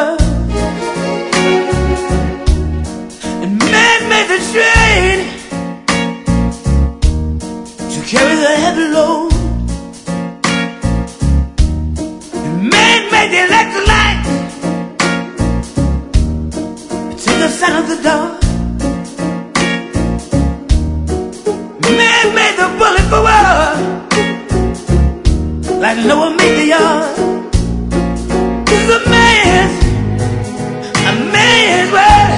world. And man made the train to carry the heavy load. And man made the electric light to take us out of the dark. Man made the bullet for war, like Noah made the ark. This is a man's word,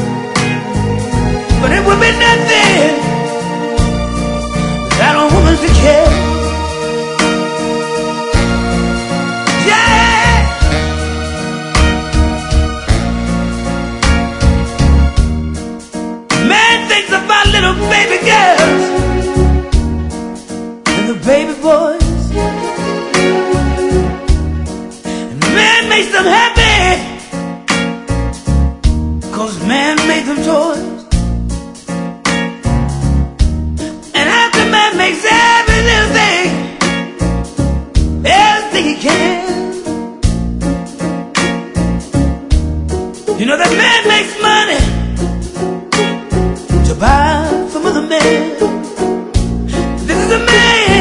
but it would be nothing without a woman to care. Yeah. Man thinks about little baby girls and the baby boys. Man makes them happy, 'cause man made them toys. And after man makes every little thing, everything he can, you know that man makes money to buy from other men. This is a man